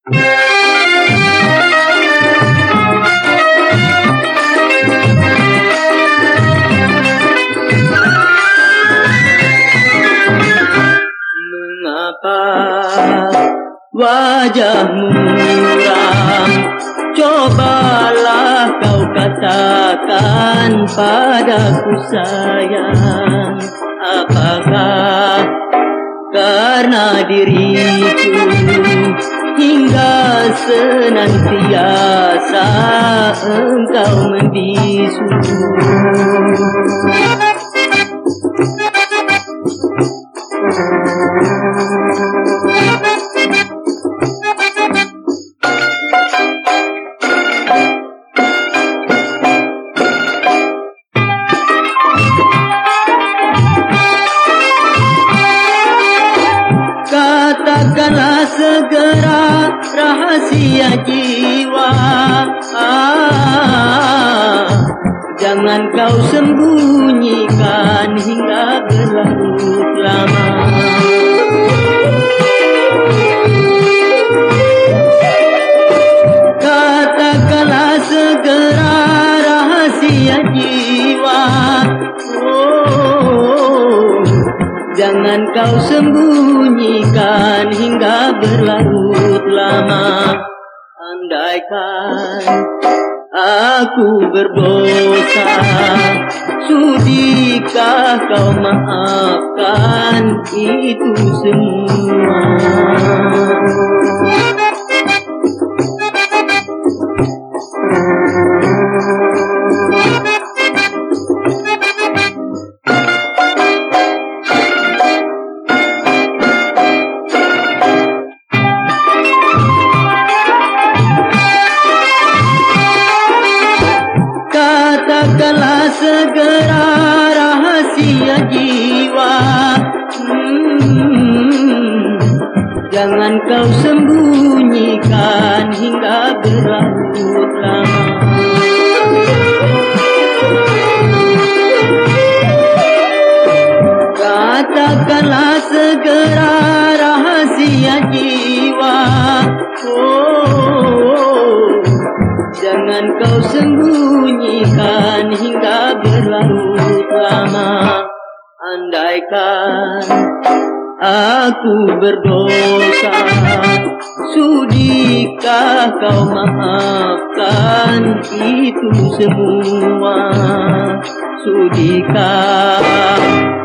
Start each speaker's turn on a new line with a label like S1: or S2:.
S1: Mengapa wajahmu muram? Cobalah kau katakan padaku sayang, apakah karena diriku hingga senantiasa engkau membisu? Katakanlah segera rahasia jiwa, jangan kau sembunyikan hingga berlarut lama. Katakanlah segera rahasia jiwa, jangan kau sembunyikan hingga berlarut lama. Andaikan aku berdosa, sudikah kau maafkan itu semua? Katakanlah segera rahasia jiwa, jangan kau sembunyikan hingga berlarut lama. Katakanlah segera rahasia jiwa, jangan kau sembunyikan hingga berlarut lama. Andaikan aku berdosa, sudikah kau maafkan itu semua? Sudikah